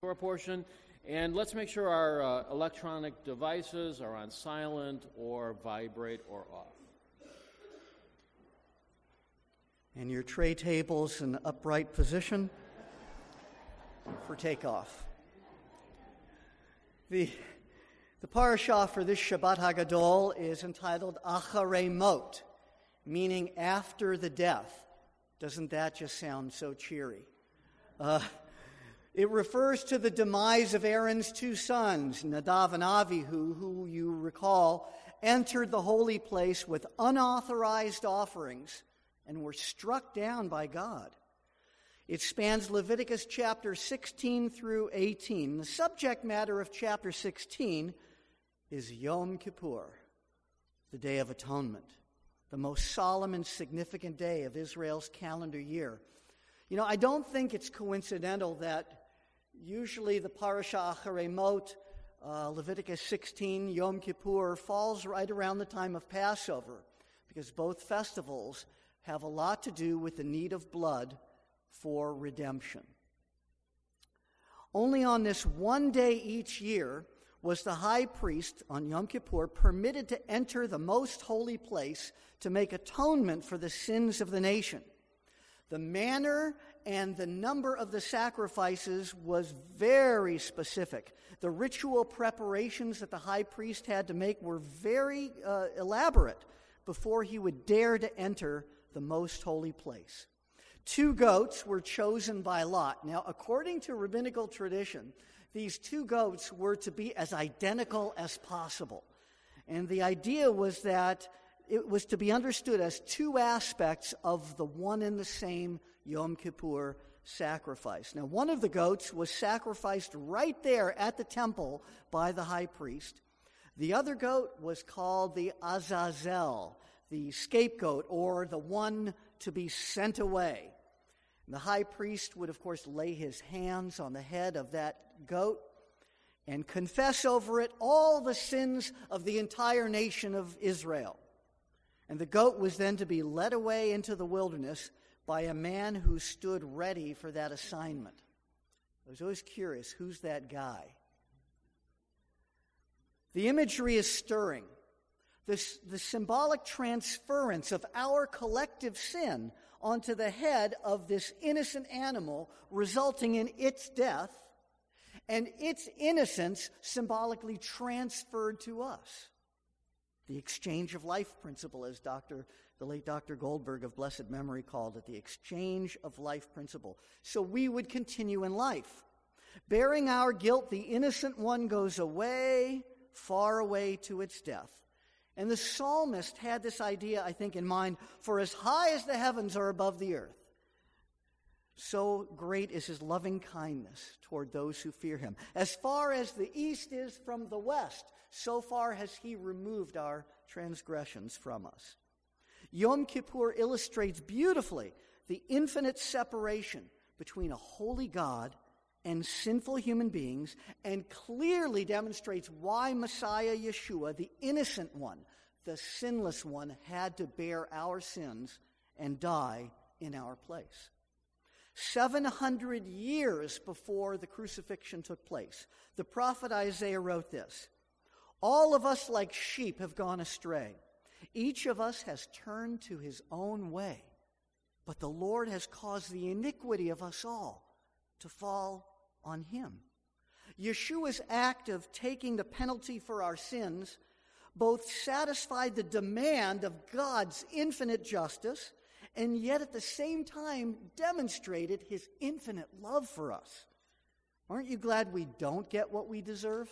Torah portion, and let's make sure our electronic devices are on silent or vibrate or off. And your tray tables in upright position for takeoff. The parashah for this Shabbat Hagadol is entitled Acharei Mot, meaning after the death. Doesn't that just sound so cheery? It refers to the demise of Aaron's two sons, Nadav and Avihu, who you recall entered the holy place with unauthorized offerings and were struck down by God. It spans Leviticus chapter 16 through 18. The subject matter of chapter 16 is Yom Kippur, the Day of Atonement, the most solemn and significant day of Israel's calendar year. You know, I don't think it's coincidental that usually the parasha Acharei Mot, Leviticus 16, Yom Kippur, falls right around the time of Passover, because both festivals have a lot to do with the need of blood for redemption. Only on this one day each year was the high priest on Yom Kippur permitted to enter the most holy place to make atonement for the sins of the nation. The manner and the number of the sacrifices was very specific. The ritual preparations that the high priest had to make were very elaborate before he would dare to enter the most holy place. 2 goats were chosen by lot. Now, according to rabbinical tradition, these 2 goats were to be as identical as possible. And the idea was that it was to be understood as 2 aspects of the one and the same Yom Kippur sacrifice. Now, one of the goats was sacrificed right there at the temple by the high priest. The other goat was called the Azazel, the scapegoat, or the one to be sent away. And the high priest would, of course, lay his hands on the head of that goat and confess over it all the sins of the entire nation of Israel. And the goat was then to be led away into the wilderness by a man who stood ready for that assignment. I was always curious, who's that guy? The imagery is stirring. The symbolic transference of our collective sin onto the head of this innocent animal, resulting in its death, and its innocence symbolically transferred to us. The exchange of life principle, as the late Dr. Goldberg of blessed memory called it, the exchange of life principle. So we would continue in life. Bearing our guilt, the innocent one goes away, far away to its death. And the psalmist had this idea, I think, in mind, for as high as the heavens are above the earth, so great is his loving kindness toward those who fear him. As far as the east is from the west, so far has he removed our transgressions from us. Yom Kippur illustrates beautifully the infinite separation between a holy God and sinful human beings, and clearly demonstrates why Messiah Yeshua, the innocent one, the sinless one, had to bear our sins and die in our place. 700 years before the crucifixion took place, the prophet Isaiah wrote this: "All of us like sheep have gone astray. Each of us has turned to his own way. But the Lord has caused the iniquity of us all to fall on him." Yeshua's act of taking the penalty for our sins both satisfied the demand of God's infinite justice, and yet at the same time demonstrated his infinite love for us. Aren't you glad we don't get what we deserve?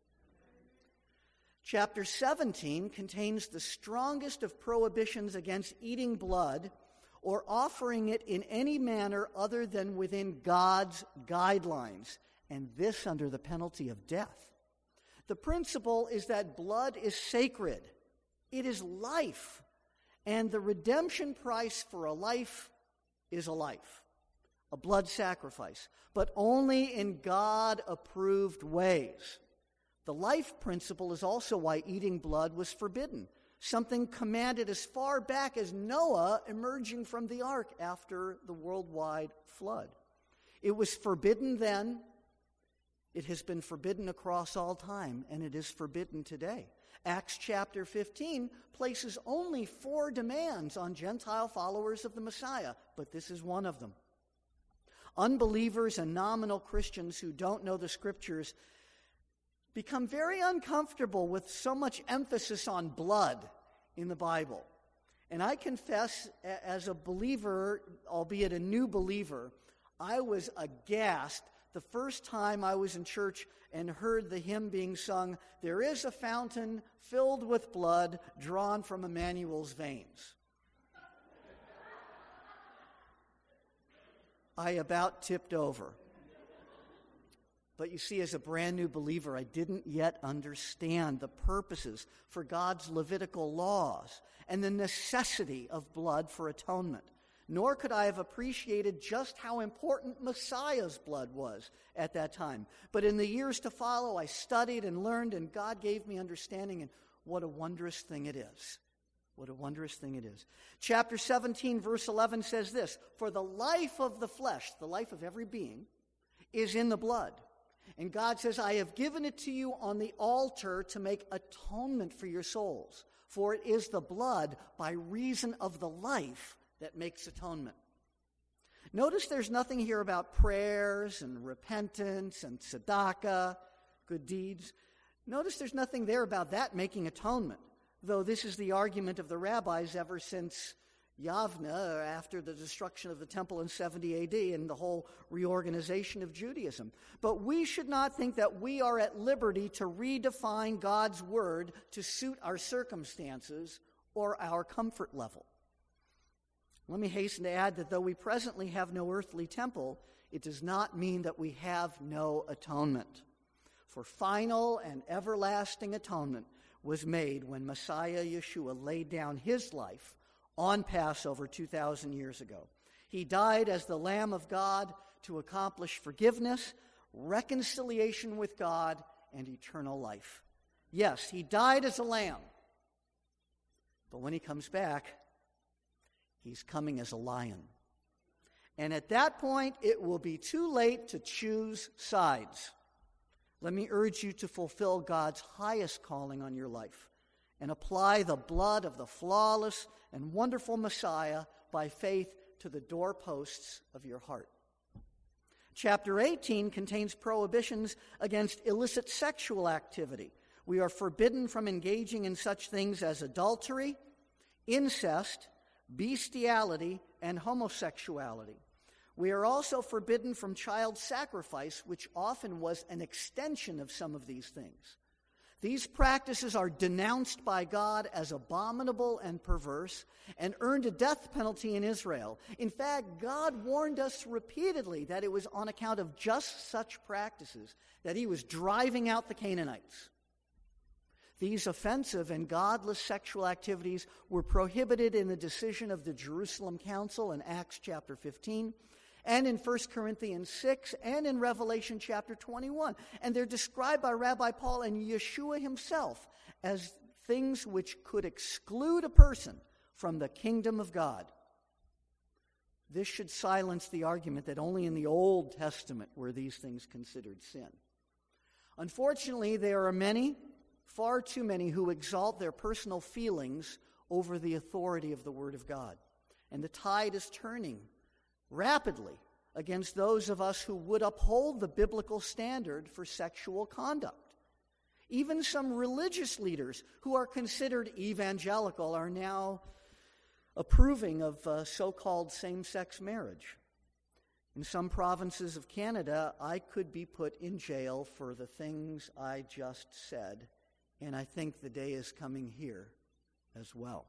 Chapter 17 contains the strongest of prohibitions against eating blood or offering it in any manner other than within God's guidelines, and this under the penalty of death. The principle is that blood is sacred. It is life, and the redemption price for a life is a life, a blood sacrifice, but only in God-approved ways. The life principle is also why eating blood was forbidden, something commanded as far back as Noah emerging from the ark after the worldwide flood. It was forbidden then, It has been forbidden across all time, and it is forbidden today. Acts chapter 15 places only 4 demands on Gentile followers of the Messiah, but this is one of them. Unbelievers and nominal Christians who don't know the Scriptures become very uncomfortable with so much emphasis on blood in the Bible. And I confess, as a believer, albeit a new believer, I was aghast the first time I was in church and heard the hymn being sung, "There is a fountain filled with blood drawn from Emmanuel's veins." I about tipped over. But you see, as a brand new believer, I didn't yet understand the purposes for God's Levitical laws and the necessity of blood for atonement. Nor could I have appreciated just how important Messiah's blood was at that time. But in the years to follow, I studied and learned, and God gave me understanding, and what a wondrous thing it is. What a wondrous thing it is. Chapter 17, verse 11 says this, "For the life of the flesh," the life of every being, "is in the blood. And God says, I have given it to you on the altar to make atonement for your souls. For it is the blood by reason of the life that makes atonement." Notice there's nothing here about prayers and repentance and tzedakah, good deeds. Notice there's nothing there about that making atonement, though this is the argument of the rabbis ever since Yavne, after the destruction of the temple in 70 AD and the whole reorganization of Judaism. But we should not think that we are at liberty to redefine God's word to suit our circumstances or our comfort level. Let me hasten to add that though we presently have no earthly temple, it does not mean that we have no atonement. For final and everlasting atonement was made when Messiah Yeshua laid down his life on Passover 2,000 years ago. He died as the Lamb of God to accomplish forgiveness, reconciliation with God, and eternal life. Yes, he died as a lamb, but when he comes back, he's coming as a lion. And at that point, it will be too late to choose sides. Let me urge you to fulfill God's highest calling on your life and apply the blood of the flawless and wonderful Messiah by faith to the doorposts of your heart. Chapter 18 contains prohibitions against illicit sexual activity. We are forbidden from engaging in such things as adultery, incest, bestiality, and homosexuality. We are also forbidden from child sacrifice, which often was an extension of some of these things. These practices are denounced by God as abominable and perverse and earned a death penalty in Israel. In fact, God warned us repeatedly that it was on account of just such practices that he was driving out the Canaanites. These offensive and godless sexual activities were prohibited in the decision of the Jerusalem Council in Acts chapter 15, and in 1 Corinthians 6, and in Revelation chapter 21. And they're described by Rabbi Paul and Yeshua himself as things which could exclude a person from the kingdom of God. This should silence the argument that only in the Old Testament were these things considered sin. Unfortunately, there are many, far too many, who exalt their personal feelings over the authority of the Word of God. And the tide is turning rapidly against those of us who would uphold the biblical standard for sexual conduct. Even some religious leaders who are considered evangelical are now approving of so-called same-sex marriage. In some provinces of Canada, I could be put in jail for the things I just said, and I think the day is coming here as well.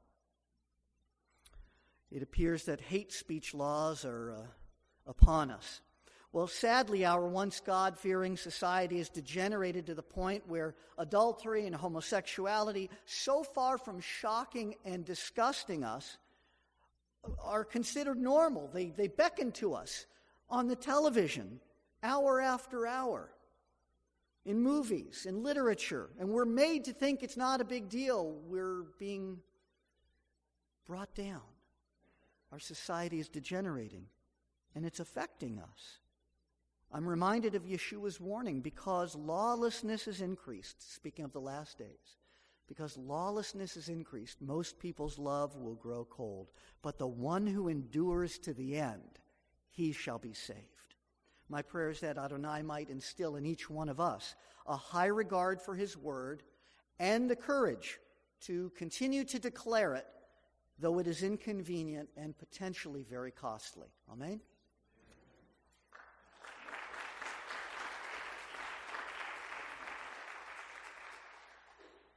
It appears that hate speech laws are upon us. Well, sadly, our once God-fearing society has degenerated to the point where adultery and homosexuality, so far from shocking and disgusting us, are considered normal. They beckon to us on the television, hour after hour, in movies, in literature, and we're made to think it's not a big deal. We're being brought down. Our society is degenerating, and it's affecting us. I'm reminded of Yeshua's warning, because lawlessness is increased, speaking of the last days. Because lawlessness is increased, most people's love will grow cold. But the one who endures to the end, he shall be saved. My prayer is that Adonai might instill in each one of us a high regard for his word and the courage to continue to declare it, though it is inconvenient and potentially very costly. Amen?